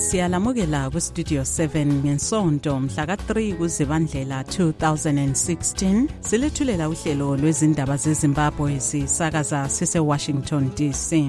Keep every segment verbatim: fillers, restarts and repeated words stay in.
Siyalamukela ku Studio seven ngesonto mhla ka three kuZibandlela two thousand sixteen. Silethulela uhlelo lwezindaba zeZimbabwe sisakaza sise Washington D C.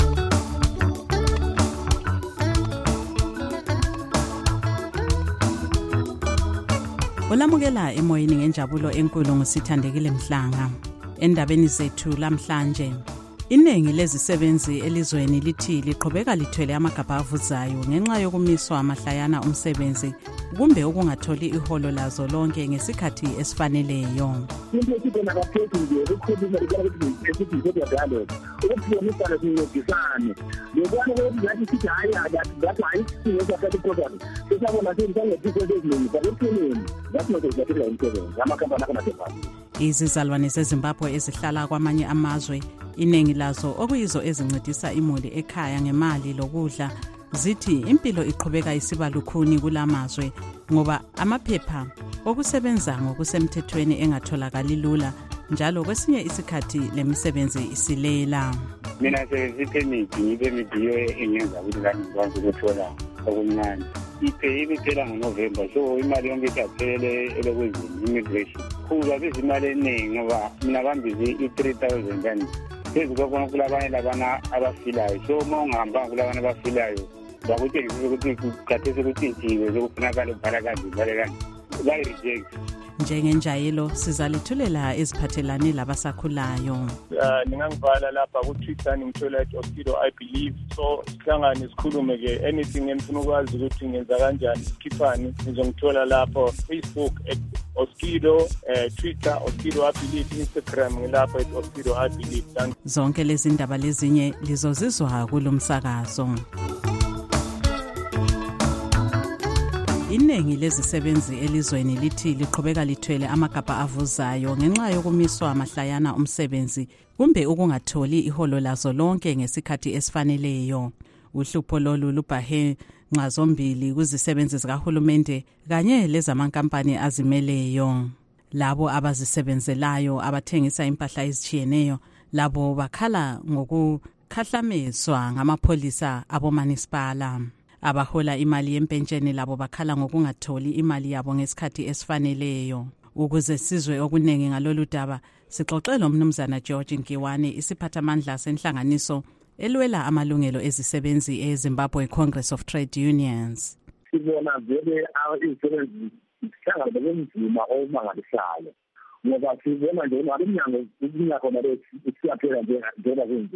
Olamukela emoyeni ngenjabulo enkulu ngusithandekile Mhlanga. Endabeni zethu lamhlanje, iningi lezisebenzi elizweni lithi liqhubeka lithwele amagabha avuzayo ngenxa yokumiswa amahlayana umsebenzi kumbe ukungatholi iholo lazo lonke ngesikhathi esifaneleyo. Into esibona kaphezulu nje ukukhuluma ukuthi esithi dialogue ukuthi yomisa lesizisane lokwana ukuthi ngathi sithi hayi ngathi hayi siyenza kahle program sisabona ukuthi ngeke eziningi bakuthini ngathi ngizothatha umsebenzi amakhampani akanathe. Izizalwane zeZimbabwe ezihlala kwamanye amazwe, iningi lazo okuyizo ezincedisa imuli ekhaya ngemali lokudla, zithi impilo iqhubeka isiba lukhuni kulamazwe ngoba amaphepha okusebenza ngokusemthethweni engatholakali lula, njalo kwesinye isikhathi lemisebenzi isilela. Mina sezipemithi ngibemidiyo engenza ukuthi lami ngikwazi ukuthola okumnandi. Iphe iphela ngoNovember, so imali yonke ithaphelele elokwezini immigration. Kuba izimali eningi ngoba mina bambizi i-three thousand rand. Phezu kokona kulabanye labana abafilayo, so uma ungahamba kulabana abafilayo bakutshengisa ukuthi kukhathesi ukuthi injiwe zokufunakala ubhala kanti ubhale kanti bayi-reject. Njengenjayelo sizalethulela eziphathelane labasakhulayo. Ningangibhala lapha ku-Twitter ngithola at Oskido I believe, so sihlangane sikhulume ke anything engifuna ukwazi ukuthi ngenza kanjani sikhiphani ngizongithola lapho Facebook at Oskido, uh, Twitter Oskido I believe, Instagram ngilapha at Oskido I believe. Zonke lezi ndaba lezinye lizozizwa kulomsakazo. Iningi lezisebenzi elizweni lithi liqhubeka lithwele amagabha avuzayo ngenxa yokumiswa amahlayana umsebenzi kumbe ukungatholi iholo lazo lonke ngesikhathi esifaneleyo. Uhlupho lolu lubhahe nxa zombili kuzisebenzi zikahulumende kanye lezamankampani azimeleyo. Labo abazisebenzelayo abathengisa impahla ezitshiyeneyo labo bakhala ngokukhahlamezwa ngamapholisa abomanisipala. Abahola imali yempentsheni labo bakhala ngokungatholi imali yabo ngesikhathi esifaneleyo. Ukuze sizwe okunengi ngalolu daba, sixoxela umnumzana George Nkiwane, isiphathamandla senhlanganiso elwela amalungelo ezisebenzi eZimbabwe Congress of Trade Unions. Sibona vele izisebenzi sihlangana nobunzima obumangalisayo ngoba sibona nje ngabeminyango iminyaka nale isiyaphela njengoba kunje.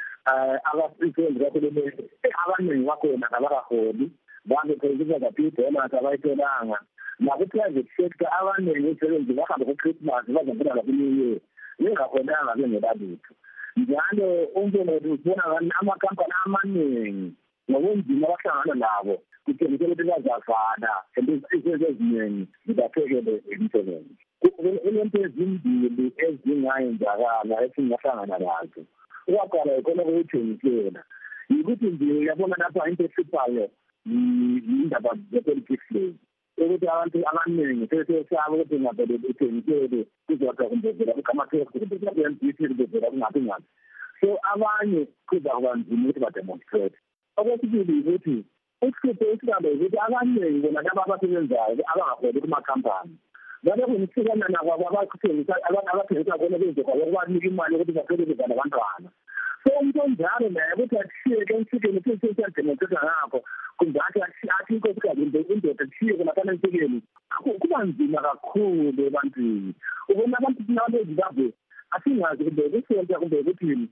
Abasebenzi kahulumeni abaningi bakhona abakaholi bangephezulu kaphidela abayitholanga naku-private sector abaningi besebenzi bahamba ku-Christmas bazabona lakuNew ningakholanga bengelalutho. Njalo umbono wethu ubona amakhampani amaningi ngobunzima abahlangana nabo kuthengisela ukuthi bazavala izinto eziningi zibaphekele imisebenzi. Kunento ezimbili ezingayenzakala esingahlangana nazo. Uwaqala ikona ukuthengisela ukuthi nje yabona lapha into ehluphayo indaba ze-politics lezi ukuthi abantu abaningi sesesaba ukuthi ngabele uthengisele kuzodwa kumbe vela kukamaphepha kumbe kuyenzisa kuvela kungabi ngathi. So abanye kuza kuba nzima ukuthi bademonstrate. Okwesibili ukuthi uhlupho esibabe ukuthi abaningi bona laba abasebenzayo abangaholi kumakhampani ngabe kunithikana nabo abakuthengisa abathengisa khona bezokuba ukubanika imali ukuthi baphelele abantwana. So umuntu onjalo naye ukuthi athiye ke emthikeni futhi sesiyademonstrate ngakho kumbe athi athi inkosikazi indoda athiye khona phana emthikeni kuba nzima kakhulu ebantwini. Ubona abantu nabo eZimbabwe asingazi kumbe kusenza kumbe ukuthini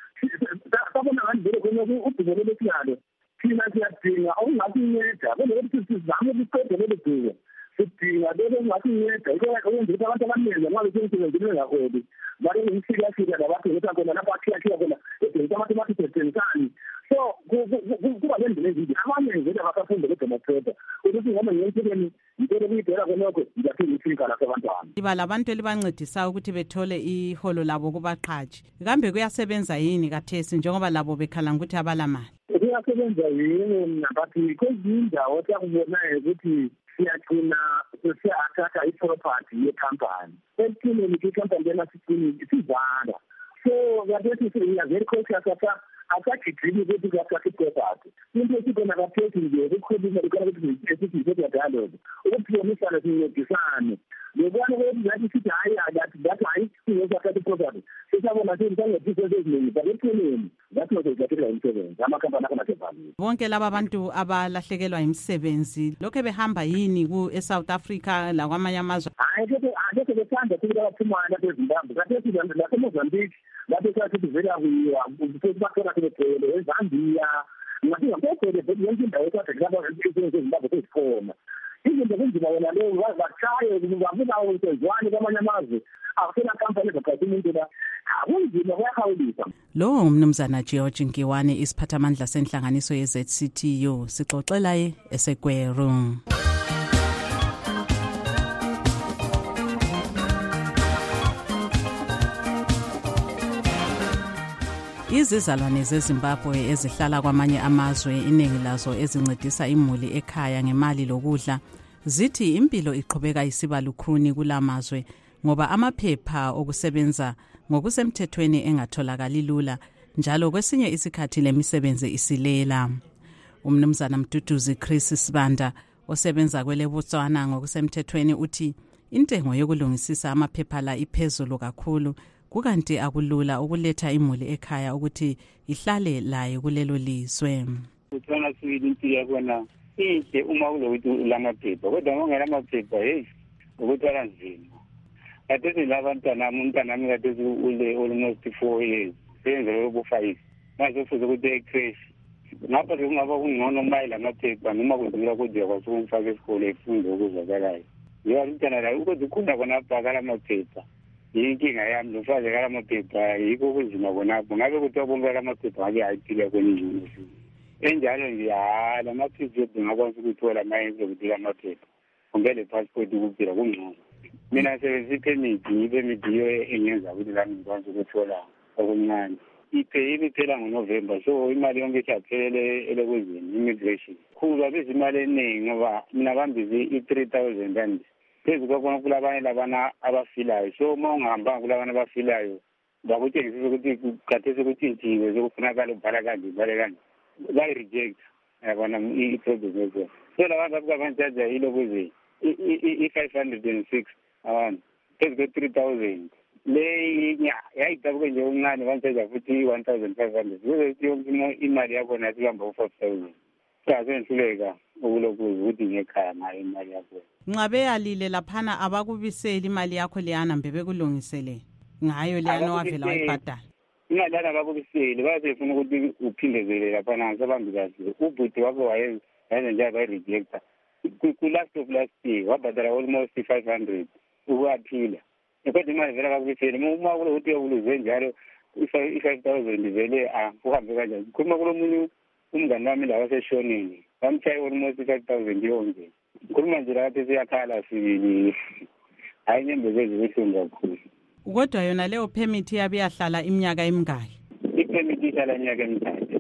sabona ngandile khona ubhekele lesiyalo thina siyadinga okungakunceda kunokuthi sizame ukuqeda lelo bhuku. Sidinga lelo ngakunceda ukwenza ukuthi abantu abaningi nxa besemsebenzini bengaholi bale ngisiyahlika labathengisa khona lapho akhiyakhiya khona edinga abantu bathethengisani. So kuba lendlela ezinde abanye nje abasafunda kudemocrata ukuthi ngoma ngensikeni ngitele kuyidela khonokho ngiyaphinde ifika lasebantwana. Iba labantu elibancedisa ukuthi bethole iholo labo kubaqhaji. Kambe kuyasebenza yini kathesi njengoba labo bekhala ukuthi abalamali? Kuyasebenza yini nabathi kwezindawo siyakubonayo ukuthi siyagcina sesiya-athatha i-property yekhampani. Ekugcineni ikhampani lena sivala. So kathesi we are very cautious asagijimi ukuthi kuyathatha i-property. Into esiko yena akaphethi nje ukukhuluma ukhala ukuthi esithi isithi dialogue ukuphimisana sincedisane lokwana ukuthi sithi hayi akathi that hayi sizokhatha iprogram sisabona ukuthi sangesizo eziningi bakupheleni ngathi ngizokuthela umsebenzi amakhampani akanakevali bonke laba bantu abalahlekelwa imisebenzi lokho behamba yini ku eSouth Africa la kwamanye amazwe hayi ke ake besanda ukuthi abaphumana lapha eZimbabwe lapha eZimbabwe lapha eMozambique lapha eSouth vela kuyiwa ukuthi bakhona kuphela eZambia ngathi ngakho ke yonke indawo ekade kulaba eZimbabwe kusikhona izinto kunzima wena leyo wazachaye ukubabuka ukuthi kwamanye amazwe akufuna kampani ezokhatha umuntu la akunzima kuyahawulisa. Lo umnumzana George Nkiwane isiphathamandla senhlanganiso ye-Z C T U sixoxela ye eseGweru. Izizalwane zeZimbabwe ezihlala kwamanye amazwe iningi lazo ezincedisa imuli ekhaya ngemali lokudla zithi impilo iqhubeka isiba lukhuni kulamazwe ngoba amaphepha okusebenza ngokusemthethweni engatholakali lula njalo kwesinye isikhathi lemisebenzi isilela. Umnumzana Mduduzi Chris Sibanda osebenza kwele Botswana ngokusemthethweni uthi intengo yokulungisisa amaphepha la iphezulu kakhulu kukanti akulula ukuletha imuli ekhaya ukuthi ihlale layo kulelo lizwe. Uthana swidi impilo yakona inhle uma kulokuthi ulamaphepha kodwa ngongela amaphepha hey ukuthwala nzima. Kade labantwana umntana nami kade ule almost four years senze lobo five manje ufuze ukuthi ecrash ngapha kungaba kungcono mayela amaphepha noma kudlula kodwa kwasukufaka esikole efundo ukuzwakalayo yena umntana la ukuthi khona khona abhakala amaphepha inkinga yami lofaze kala amaphepha yiko kunzima khonapho ngabe kuthiwa bonke amaphepha ake ayiphila kwenye university enjalo nje hala amaphepha ngakwazi ukuthola manje ukuthi amaphepha ngele passport ukuphila kungcono. Mina sebenzisa permit ipermit iyo engenza ukuthi la ngikwazi ukuthola okuncane iphe iphela ngoNovember so imali yonke iyaphele elekwezini immigration kuba bezimali eningi ngoba mina bambizi i-three thousand and phezu kokona kulabanye labana abafilayo so uma ungahamba kulabana abafilayo bakutshengisa ukuthi khathesi kutshintshiwe sokufunakala ubhala kanje ubhale kanje bayi-reject yabona i-problem yezo so labantu ababantshaja yilo kwezini i-five hundred and six abantu phezu kwe-three thousand le yayidabuke nje uncane bantshaja futhi i-one thousand five hundred kuzokuthi yonke imali yakhona sihamba u-four thousand sazenhluleka ukulokhuza ukuthi ngekhaya ngayo imali yakho nxa beyalile laphana abakubiseli imali yakho leyana mbe bekulungisele ngayo leyana wavela wayibhadala imali yana abakubiseli bayasefuna ukuthi uphindezele laphana ngisabambi kahle ubhuti wakho wayenza njalo bayirejecta ku-last of last year wabhadala almost five hundred ukwaphila kodwa imali vele kakubiseli uma kulokuthi uyakuluze njalo i-five thousand vele uhambe kanjani khuluma kulo munye umngane wami la waseshonini bamthaye almost five thousand yonke khuluma nje lapho siyakhala sibili hayi nyembezezi kuhlungu kakhulu. Kodwa yona leyo permit yabe yahlala iminyaka emingaki? I-permit ihlala iminyaka emithathu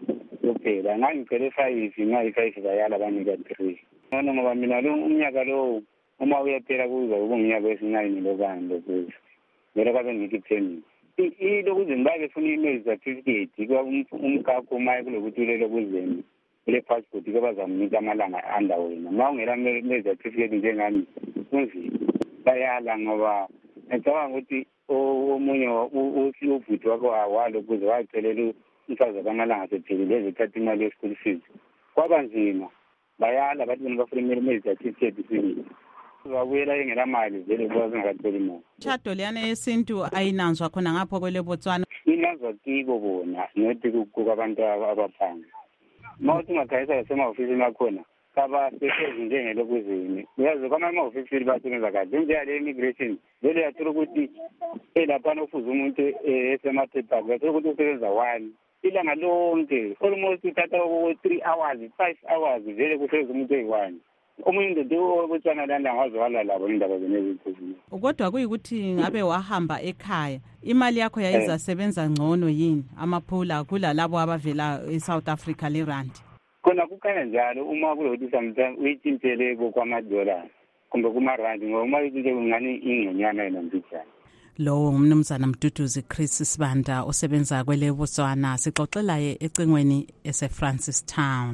kuphela ngangicele five ngayi-five bayala banika three noma ngoba mina lo umnyaka lo uma uyaphela kuza ubunginyaka wesinayini lokani lokuza vele kwabe ngikho i-permit ilokuze ngibabe funa i-marriage certificate kwa umkakho maye kulokuthi ulelo kuzeni kule passport ke bazamnika amalanga anda wena ma ungela marriage certificate njengami kunzima bayala ngoba ngicabanga ukuthi omunye ubhuti wakho walo kuze wacelela umfazi kwamalanga sephelile ezithatha imali ye-school fees kwaba nzima bayala bathi bona bafuna marriage certificate sini babuyela engelamali vele kuba zingakatholi imali. Imshado leyana yesintu ayinanzwa khona ngapho kwele Botswana? Inanzwa kibo bona nothi kukabantu abaphansi ma uthi ungagayisa lasemahofisini akhona kabasebenzi njengelokuzini uyazi kwamanye amahofisi basebenza kahle njengale immigration vele yathola ukuthi elaphana ofuze umuntu esemaphepha yathola ukuthi usebenza one ilanga lonke almost uthatha three hours five hours vele kusebenza umuntu eyi-one omunye indoda oBotswana lana ngazwakala labo indaba zeneziphezulu. Kodwa kuyikuthi ngabe wahamba ekhaya imali yakho yayizasebenza ngcono yini amaphula kula labo abavela eSouth Africa leRand? Khona kukhanya njalo uma kulokuthi sometimes uyitshintshele kwamadollars kumbe kumarandi ngoba uma uyitshintshele ngani ingcenyana yena mbijana. Lowo umnumzana Mduduzi Chris Sibanda osebenza kwele Botswana sixoxela ye ecingweni ese Francistown.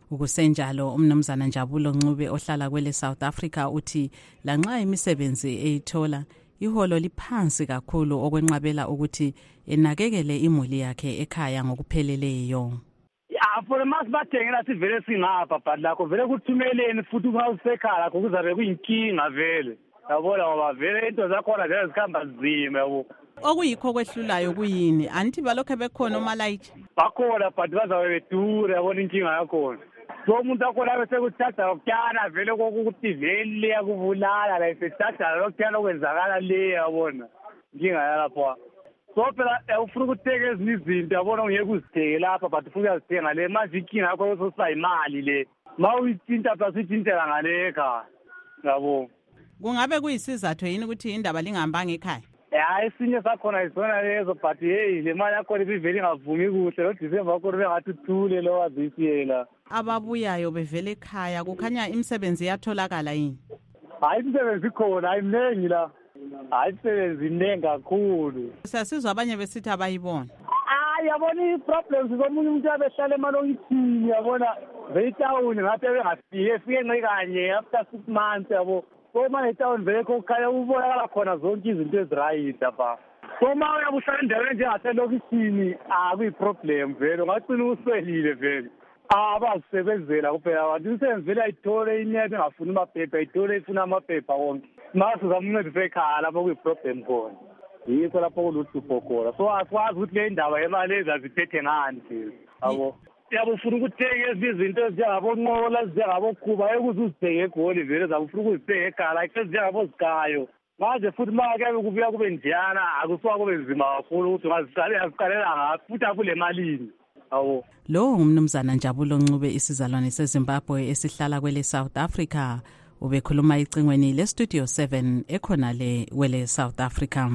Ukusenjalo umnumzana Njabulo Ncube ohlala kwele South Africa uthi lanxa imisebenzi eyithola iholo liphansi kakhulu okwenqabela ukuthi enakekele imuli yakhe ekhaya ngokupheleleyo. Yeah, for masibathengela sivele singapha but lakho vele kuthumeleni futhi ukusekhaya kuzabe kuyinkinga vele. Yabona ngoba vele into zakhona vele zikhamba nzima yabo. Okuyikho kwehlulayo kuyini? Anti balokho bekhona omalayithi. Bakhona but bazabe bedure yabona inkinga yakhona. So umuntu akhona bese kuthatha lokutyana vele kokuthi vele yakuvulala la isethatha lokutyana okwenzakala le yabona. Inkinga yalapha. So phela ufuna ukuthenga ezinye izinto yabona ungeke uzithenge lapha but ufuna ukuzithenga le manje inkinga yakho yokusa imali le. Mawuyithinta phela sithintela ngale ekhaya. Yabo. Kungabe kuyisizathu yini ukuthi indaba lingahambanga ekhaya? Ya esinye sakhona isona lezo but hey le mali yakho ibivele ingavumi kuhle lo December yakho bengathi uthule lo wazisiyela. Ababuyayo bevele ekhaya kukhanya imisebenzi yatholakala yini? Hayi imisebenzi ikhona ayinengi la. Hayi imisebenzi inengi kakhulu. Sasizwa abanye besithi abayibona. Ah yabona iproblems komunye umuntu abehlala emalongithini yabona veyitawuni ngathi bengafike efike ngekanye after six months yabo. So manje town vele kokhaya ubonakala khona zonke izinto eziright apha. So manje uyabuhlala endaweni njengaselokishini akuyiproblem vele ngacina uswelile vele. Abasebenzela kuphela abantu umsebenzi vele ayithole inyathe engafuni amaphepha ayithole ifuna amaphepha wonke. Mase zamncedisa ekhaya lapho kuyiproblem khona. Yikho lapho kuluhlupho khona. So asikwazi ukuthi le ndaba yemali ezaziphethe ngani nje. Yabo. Yabo ufuna ukuthenga izinto ezinjengabonqola ezinjengabokhuba ekuze uzithenge egoli vele zabufuna ukuzithenga ekhaya ezinjengabo zikayo. Manje futhi manje ke kubuya kube njana akuswa kube nzima kakhulu ukuthi ungaziqalela aziqalela ngaphi futhi akule malini. Awu lo ngumnumzana Njabulo Ncube isizalwane seZimbabwe esihlala kwele South Africa ubekhuluma icingweni le Studio seven ekhona le wele South Africa.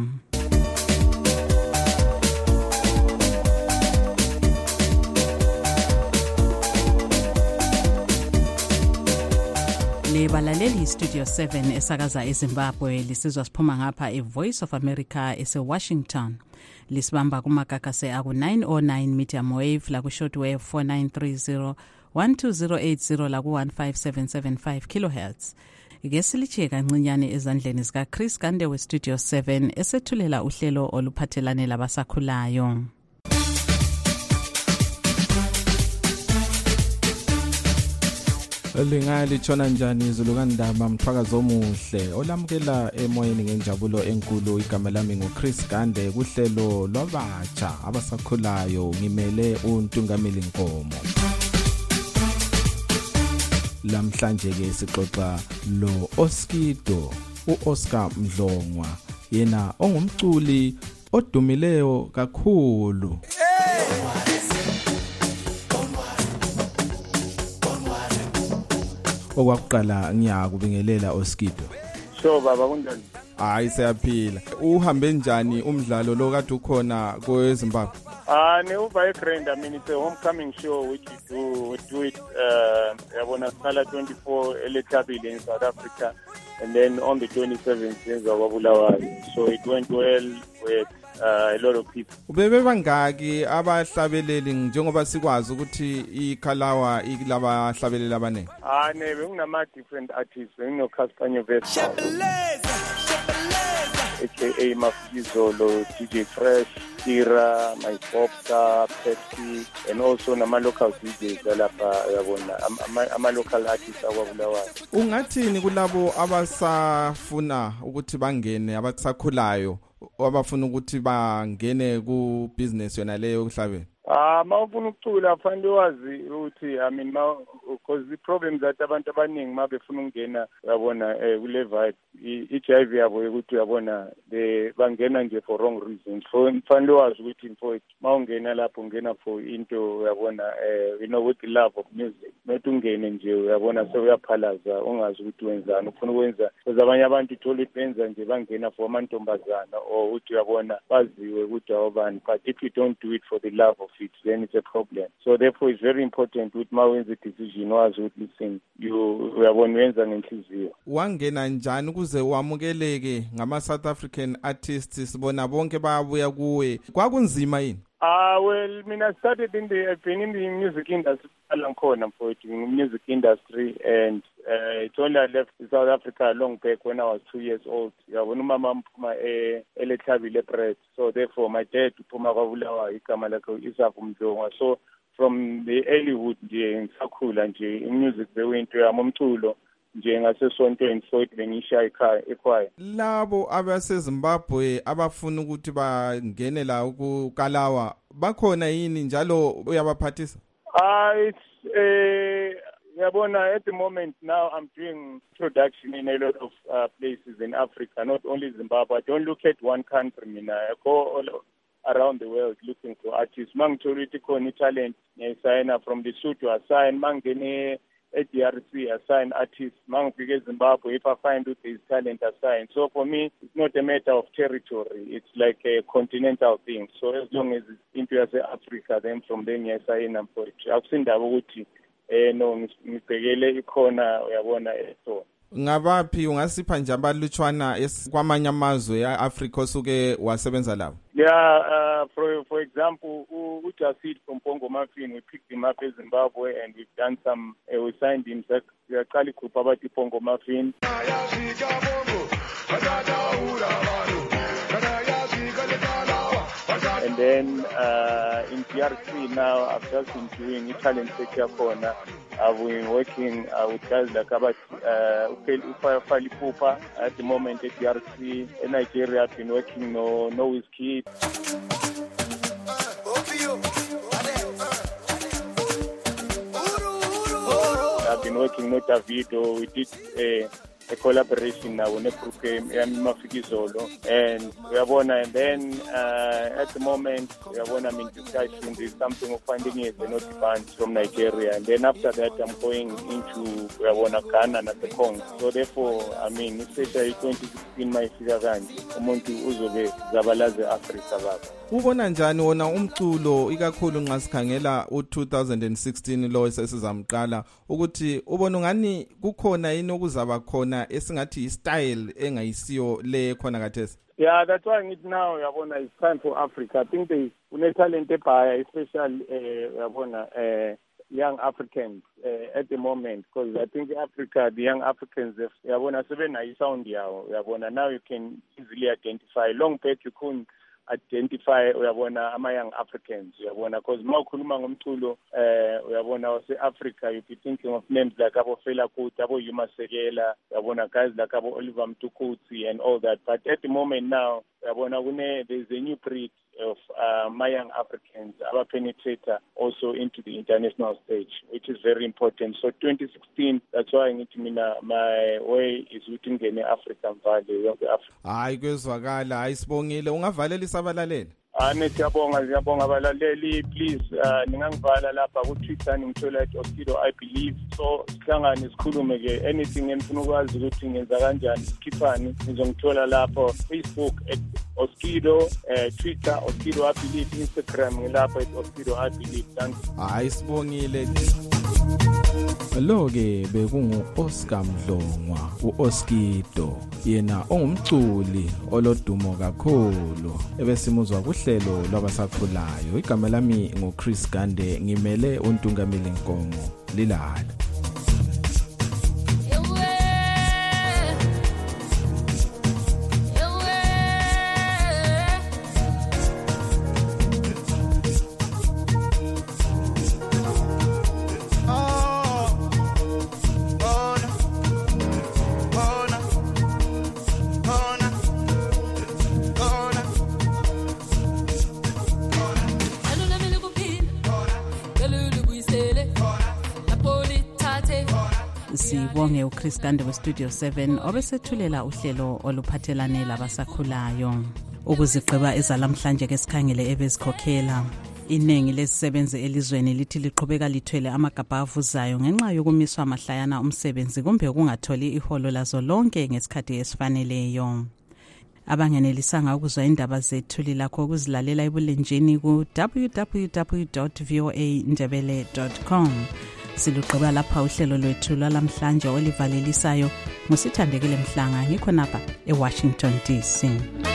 Le balaleli Studio seven esakaza eZimbabwe lisizwa siphuma ngapha eVoice of America ese Washington. Lisibamba kumakakase aku nine oh nine medium wave la ku shortwave four nine three zero one two zero eight zero la ku one five seven seven five kilohertz. Ngesiliche kancinyane ezandleni zika Chris Gande we Studio seven esethulela uhlelo oluphathelane labasakhulayo. Lingali tshona njani izulu kandaba mthwakazo omuhle olamukela emoyeni ngenjabulo enkulu igama lami ngoChris Gande kuhlelo lwabatsha abasakhulayo ngimele uNtungameli Nkomo. Lamhlanje ke sixoxa lo Oskido uOscar Mdlongwa yena ongumculi odumileyo kakhulu. Okwakuqala ngiyakubingelela Oskido. So baba kunjani? Hayi siyaphila. Uhambe njani umdlalo lo kade ukhona kweZimbabwe? Ah ne uba eGrand I mean it's a homecoming show which we do we do it uh yabona sala twenty-four eLetabile in South Africa and then on the twenty-seventh in Bulawayo. So it went well with uh, a lot of people. Ubebe bangaki abahlabeleli njengoba sikwazi ukuthi iKhalawa ilaba hlabeleli abanene? Ah ne bekunama different artists ngino Caspanyo Vest aka Mafizolo, D J Fresh, Tira, My Popka, Pepsi, and also nama local D Js lapha yabona ama, ama local artists awabulawayo. Ungathini kulabo abasafuna ukuthi bangene abasakhulayo abafuna ukuthi bangene ku business yona leyo yokuhlabela? Ah mawufuna ukucula fanele wazi ukuthi I mean because the problem that abantu abaningi mabefuna ukungena yabona eh kule vibe i-H I V yabo ukuthi yabona they bangena nje for wrong reasons. So fanele wazi ukuthi info mawungena lapho ungena for into yabona eh you know with the love of music not ungene nje yabona so uyaphalaza ungazi ukuthi wenzani ufuna ukwenza because abanye abantu ithola ipenza nje bangena for amantombazana or ukuthi yabona baziwe ukuthi awubani but if you don't do it for the love of it then it's a problem. So therefore it's very important with mawenza decision wazi ukuthi listen you uyabona wenza ngenhliziyo. Wangena njani ukuze wamukeleke ngama South African artists sibona bonke bayabuya kuwe kwakunzima yini? Ah, well, I mean, I started in the, I've been in the music industry for it, in the music industry, and uh, it's only I left South Africa long back when I was two years old. Yeah, when my mom put my bread, so therefore my dad put my so from the earlyhood in Sakula and in music, they went to Amomtulo. njengasesontweni sokuthi bengisha ekhaya ekhaya labo abaseZimbabwe abafuna ukuthi bangene la ukukalawa bakhona yini njalo uyabaphathisa? Ah, it's eh yabona at the moment now I'm doing production in a lot of uh, places in Africa, not only Zimbabwe. I don't look at one country, mina I go all around the world looking for artists. Mangitholiti khona talent ngiyasayina from the Lesotho, assign mangene at D R C, assign artists, Mangfike Zimbabwe, if I find out there is talent, assign. So for me, it's not a matter of territory, it's like a continental thing. So as long as it's into Africa, then from then, yes, I am for it. I've seen that ukuthi, eh, no, ngibhekele ikhona, uyabona, so. Ngabaphi ungasipha nje abalutshwana kwamanye amazwe eAfrica osuke wasebenza lapho? Yeah, uh, for for example, we just see from Pongo Muffin, we picked him up in Zimbabwe and we've done some, uh, we signed him, we are calling Kupabati Pongo Muffin. And then uh, in D R C now, I've just been doing Italian Secure Corner. I've been working uh, with guys like about Ufali Pupa at the moment at D R C. In Nigeria, I've been working no no Whiskey. I've been working no Davido. We did a, a collaboration now on a program, Mafikizolo, and we are one. And then uh, at the moment, we are one. I'm in discussion. There's something of finding it, a not band from Nigeria, and then after that, I'm going into we are one Ghana and the Congo. So therefore, I mean, especially twenty sixteen, my figure ganji, umuntu uzobe zabalaze Africa baba. Ubona njani wona umculo ikakhulu nxa sikhangela u two thousand sixteen lo esesizamqala ukuthi ubona ngani kukhona yini okuzaba khona esingathi style engayisiyo le khona kathesi? Yeah, that's why it now yabona it's time for Africa. I think they une talent ebhaya, especially uh, yabona uh, young Africans uh, at the moment, because I think Africa, the young Africans, yabona sebenayo sound yawo, yabona now you can easily identify. Long back you couldn't identify uyabona ama young Africans, uyabona, because mawukhuluma ngomculo eh uyabona wase Africa, you be thinking of names like abo Fela Kuti, abo Yuma Sekela, uyabona, guys like abo Oliver Mtukudzi and all that. But at the moment now uyabona kune there's a new breed of uh, my young Africans, our penetrator also into the international stage, which is very important. So twenty sixteen, that's why I need to mean uh, my way is within the African value of the Africa. Hayi kwezwakala, ayisibongile, ungavalela isabalaleli. Ane siyabonga siyabonga abalaleli, please uh, ningangivala lapha ku Twitter ngithola at Oskido I believe. So sihlangane sikhulume ke anything enifuna ukwazi ukuthi ngenza kanjani, sikhiphani ngizongithola lapha Facebook at Oskido, uh, Twitter Oskido I believe, Instagram ngilapha at Oskido I believe. Thanks. Hayi sibongile. Lo ke bekungu Oscar Mdlongwa, uOskido, yena ongumculi olodumo kakhulu ebesimuzwa kuhlelo lwabasakhulayo. Igama lami ngoChris Gande, ngimele uNtungamile Nkomo lilala. Sibonge uChris Gande we Studio seven obesethulela uhlelo oluphathelane labasakhulayo. Ukuzigqiba ezalamhlanje ke sikhangele ebezikhokhela. Inengi lesisebenzi elizweni lithi liqhubeka lithwele amagabha avuzayo ngenxa yokumiswa amahlayana umsebenzi kumbe ukungatholi iholo lazo lonke ngesikhathi esifaneleyo. Abangenelisanga ukuzwa indaba zethu lilakho ukuzilalela ebulenjini ku w w w dot voa ndebele dot com. Silugqiba lapha uhlelo lwethu lwalamhlanje olivalelisayo. Musithandekile Mhlanga, ngikho napha eWashington D C.